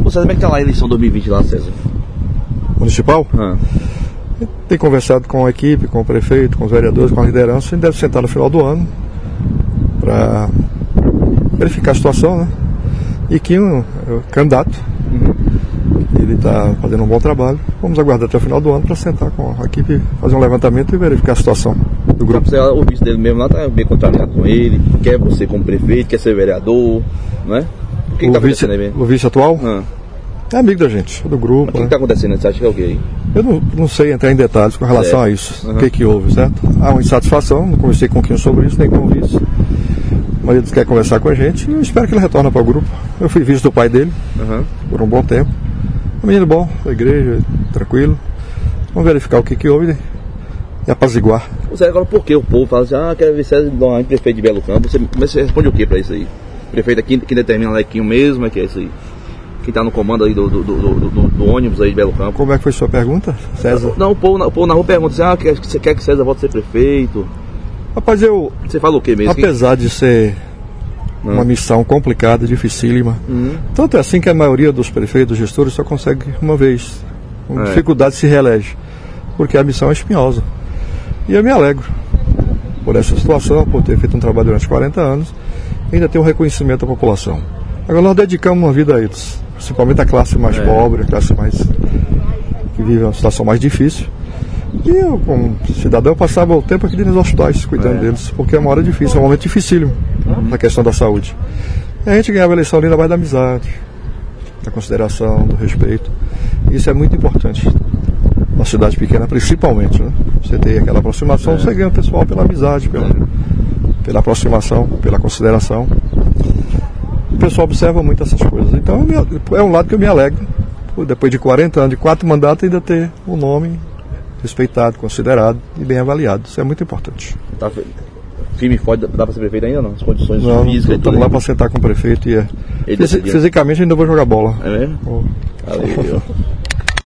Você como é que tá lá a eleição 2020 lá, César? Municipal? Tem conversado com a equipe, com o prefeito, com os vereadores, com a liderança. A gente deve sentar no final do ano para verificar a situação, né? E que o candidato, ele está fazendo um bom trabalho. Vamos aguardar até o final do ano para sentar com a equipe, fazer um levantamento e verificar a situação do grupo. O vice dele mesmo lá está bem contrariado com ele, quer você como prefeito, quer ser vereador, não é? O que está acontecendo aí mesmo? O vice atual? É amigo da gente, do grupo. Mas o que está acontecendo? Você acha que é o quê aí? Eu não sei entrar em detalhes com relação a isso, o que houve, certo? Há uma insatisfação, não conversei com quem sobre isso, nem com o vice. Mas ele quer conversar com a gente e eu espero que ele retorne para o grupo. Eu fui vice do pai dele por um bom tempo. Um menino bom, da igreja, tranquilo. Vamos verificar o que houve e apaziguar. Você agora por que o povo fala assim, quer ver César prefeito de Belo Campo? Você responde o que para isso aí? Prefeito aqui que determina Lequinho mesmo, que é isso aí? Quem está no comando aí do ônibus aí de Belo Campo. Como é que foi sua pergunta, César? Não, o povo na rua pergunta assim, você quer que César volte a ser prefeito? Rapaz, você fala o que mesmo? Apesar de ser uma missão complicada, dificílima, tanto é assim que a maioria dos prefeitos, gestores, só consegue uma vez. Com dificuldade se reelege, porque a missão é espinhosa. E eu me alegro por essa situação, por ter feito um trabalho durante 40 anos, e ainda ter um reconhecimento da população. Agora nós dedicamos uma vida a eles, principalmente a classe mais pobre, a classe mais que vive uma situação mais difícil. E eu, como cidadão, passava o tempo aqui nos hospitais, cuidando deles, porque é uma hora difícil, é um momento dificílimo na questão da saúde. E a gente ganhava a eleição ali na base da amizade, da consideração, do respeito. E isso é muito importante, na cidade pequena principalmente, né? Você ter aquela aproximação, você ganha o pessoal pela amizade, pela aproximação, pela consideração. O pessoal observa muito essas coisas. Então é um lado que eu me alegro, depois de 40 anos, de 4 mandatos, ainda ter um nome respeitado, considerado e bem avaliado. Isso é muito importante. Tá firme e forte, dá para ser prefeito ainda não? As condições físicas. Estamos lá para sentar com o prefeito e fisicamente ainda vou jogar bola. É mesmo? Valeu.